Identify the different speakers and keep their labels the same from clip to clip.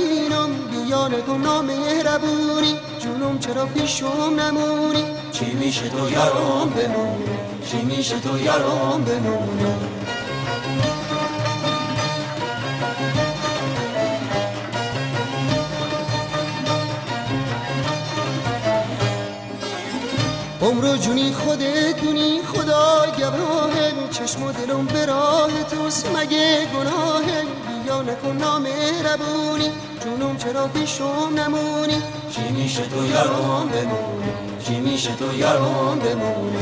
Speaker 1: اینم بیا نکن نامهربونی جونم چرا پیشم نمونی چی میشه تو یارم بمونی چی میشه تو یارم بمونی عمر و جونی خودت دونی خدا گواهه چشم و دلم به راه توست مگه گناهه بیا نکن نامهربونی جونم چرا پیشم نمونی چی میشه تو یارم بمونی چی میشه تو یارم بمونی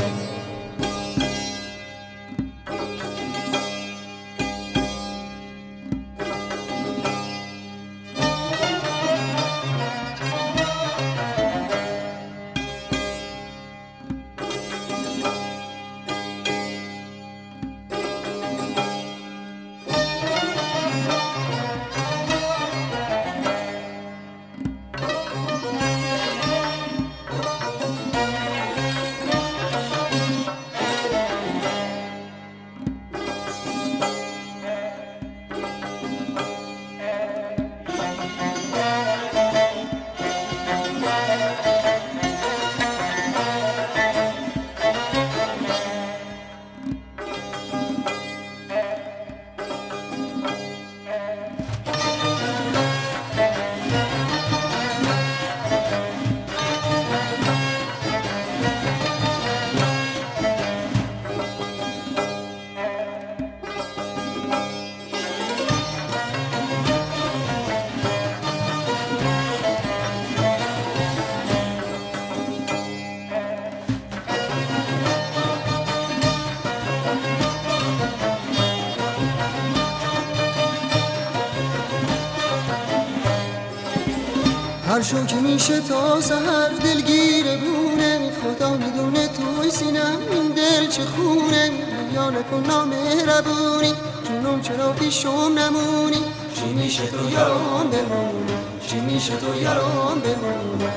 Speaker 1: هر شو که میشه تا سحر دلگیره بونه خدا میدونه توی سینم این دل چه خونه بیا نکن نامهربونی جونم چرا پیشم نمونی چی میشه تو یارم بمونی چی میشه تو یارم بمونی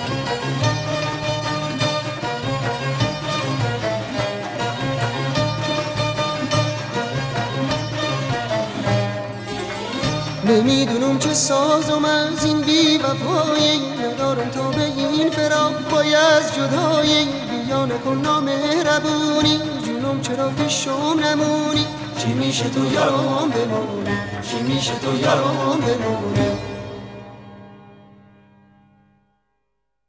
Speaker 1: نمیدونم چه سازم از این بی وفایی ندارم تا به این فراق باید جدایی بیا نکن نامهربونی جونم چرا پیشم نمونی چی میشه تو یارم بمونی چی میشه تو یارم بمونی